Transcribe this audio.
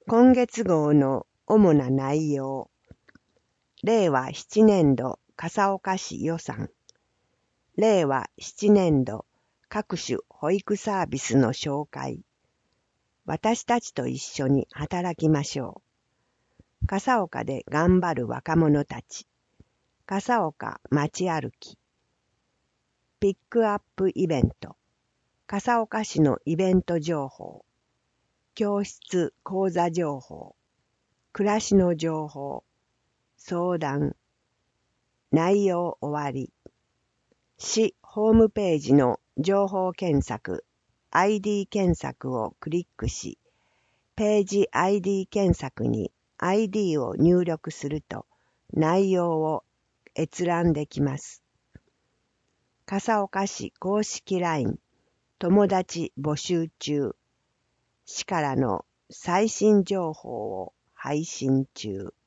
今月号の主な内容。令和7年度笠岡市予算。令和7年度各種保育サービスの紹介。私たちと一緒に働きましょう。笠岡で頑張る若者たち。笠岡街歩き。ピックアップイベント。笠岡市のイベント情報。教室講座情報。暮らしの情報。相談。内容終わり。市ホームページの情報検索、ID 検索をクリックし、ページ ID 検索に ID を入力すると内容を閲覧できます。笠岡市公式 LINE 友達募集中。市からの最新情報を配信中。